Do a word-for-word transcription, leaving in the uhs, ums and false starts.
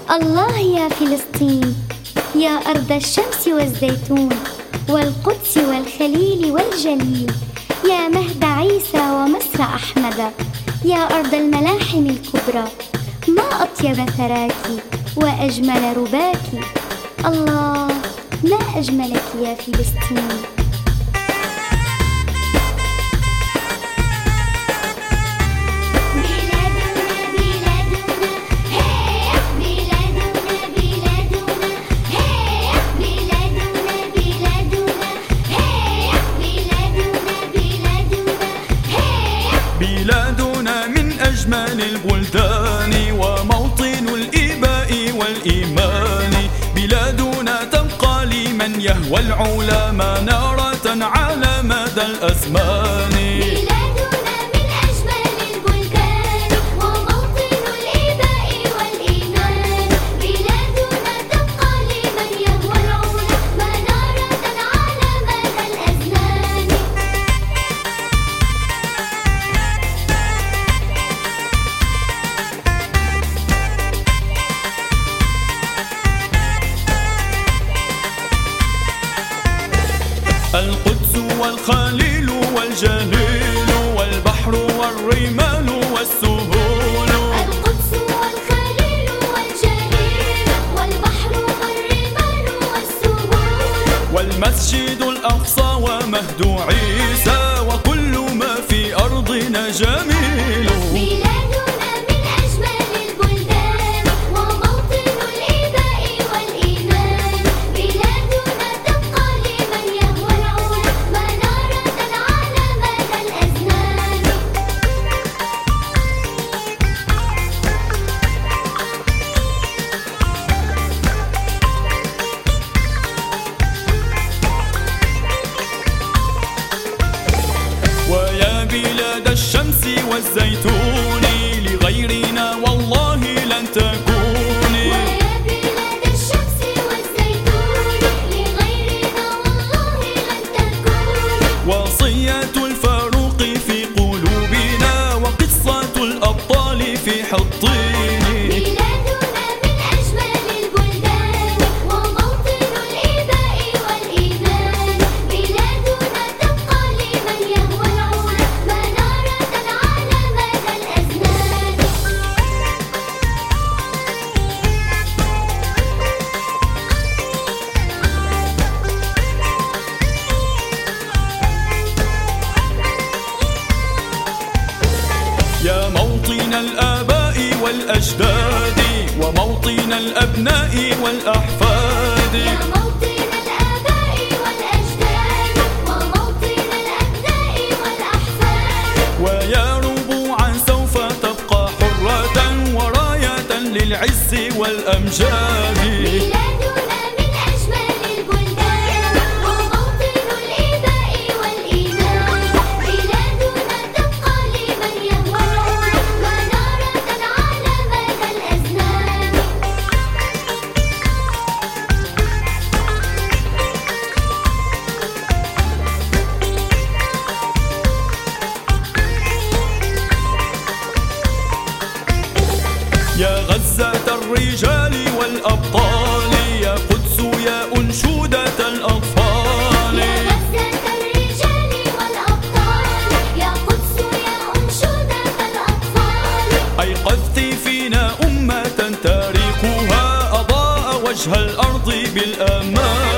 الله يا فلسطين، يا أرض الشمس والزيتون والقدس والخليل والجليل، يا مهد عيسى ومصر أحمد، يا أرض الملاحم الكبرى، ما أطيب ثراك وأجمل رباك. الله، ما أجملك يا فلسطين. بلادنا من أجمل البلدان وموطن الإباء والإيمان، بلادنا تبقى لمن يهوى العلا منارة على مدى الأزمان. القدس والخليل والجليل والبحر والرمال والسهول. القدس والخليل والجليل والبحر والرمال والسهول، والمسجد الأقصى ومهد عيسى وكل ما في أرضنا جميل. بلادنا من أجمل البلدان وموطن الإباء والإيمان، بلادنا تبقى لمن يهوى العلا منارة على مدى الأزمان. ويا بلاد الشمس والزيتون لغيرنا والله لن تكوني. ويا بلاد الشمس والزيتون لغيرنا والله لن تكوني. وصية الفاروق في قلوبنا وقصة الأبطال في حطين. بلادنا من أجمل البلدان وموطن الإباء والإيمان، بلادنا تبقى لمن يهوى العلا منارة على مدى الأزمان. يا موطن الآباء والأجداد وموطن الأبناء والأحفاد. يا موطن الآباء والأجداد وموطن الأبناء والأحفاد. ويا ربوعا سوف تبقى حرة وراية للعز والأمجاد. بلادنا من أجمل البلدان وموطن الإباء والإيمان، بلادنا تبقى لمن يهوى العلا منارة على مدى الأزمان. يا غزة الرجال والأبطال، يا قدس يا أنشودة الأطفال. يا غزة الرجال والأبطال، يا قدس يا أنشودة الأطفال. أيقظت فينا أمة تاريخها أضاء وجه الأرض بالأمان.